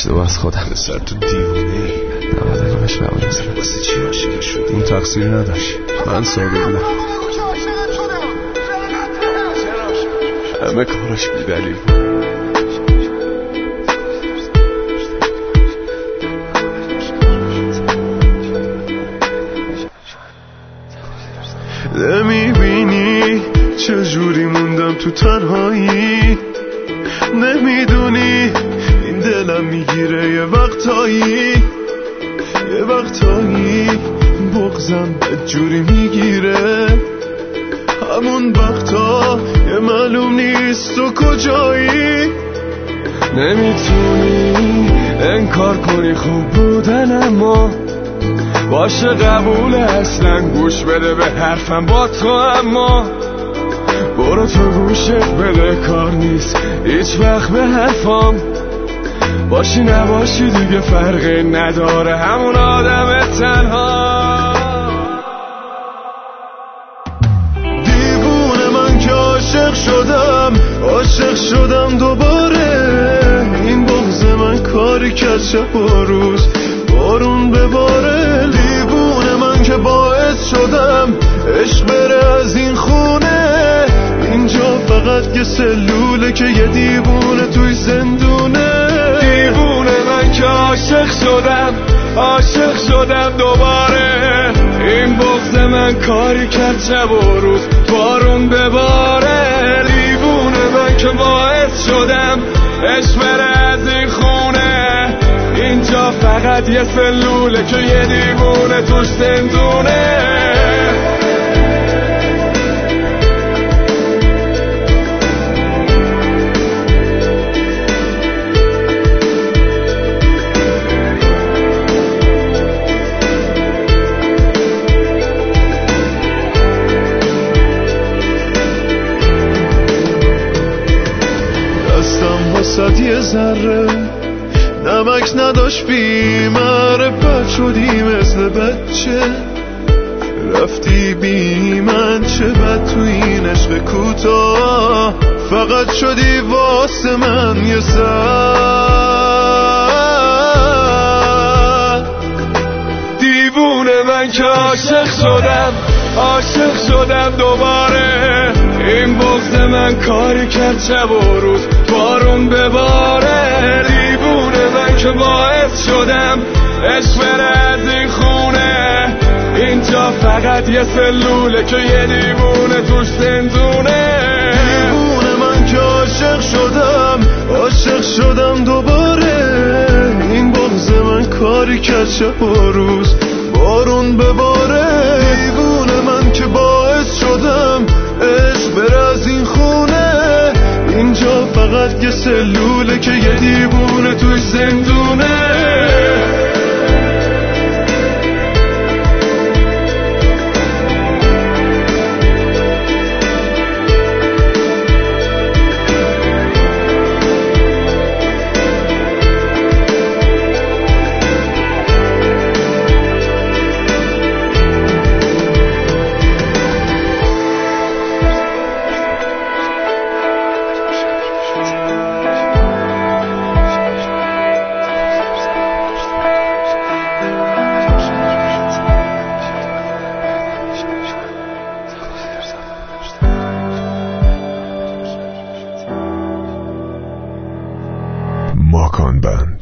اشتباه از خودم. پسر تو دیوونه نباید علمش بمونه. واسه چی عاشق شدی؟ اون تقصیر نداشت، من ساده بودم. همه کاراش بی‌دلیل بود. نمیبینی چجوری موندم تو تنهایی، نمیدونی این دلم میگیره یه وقتایی بغضم بدجوری میگیره، همون وقتا یه معلوم نیست تو کجایی. نمیتونی انکار کنی خوب بودن، اما باشه قبول اصلا گوش بده به حرفم با تو، اما برو تو گوشت بده، کار نیست هیچ وقت به حرفام. باشی نباشی دیگه فرقی نداره، همون آدم تنها. دیوونه من که عاشق شدم دوباره، این بغض من کاری کرد شب و روز بارون بباره. دیوونه من که باعث شدم عشق بره از این خونه، اینجا فقط یه سلوله که یه دیوونه توی زندونه. دیوونه من که عاشق شدم دوباره، این بغض من کاری کرد شب و روز بارون بباره. دیوونه من که باعث شدم عشق بره از این خونه، اینجا فقط یه سلوله که یه دیوونه توش زندونه. دستم واسد یه ذره نمک نداشت، بی معرفت شدی مثل بچه، رفتی بی من چه بد تو این عشق کوتاه، فقط شدی واسه من یه سر. دیوونه من که عاشق شدم دوباره، این بغض من کاری کرد شب و روز بارون بباره. دیوونه من که باعث شدم عشق بره از این خونه، اینجا فقط یه سلوله که یه دیوونه توش زندونه. دیوونه من که عاشق شدم دوباره، این بغض من کاری کرد شب و روز بارون بباره. دیوونه من که باعث شدم عشق بره از این خونه، اینجا فقط یه سلوله که یه دیوونه توش زندونه. ماکان بند.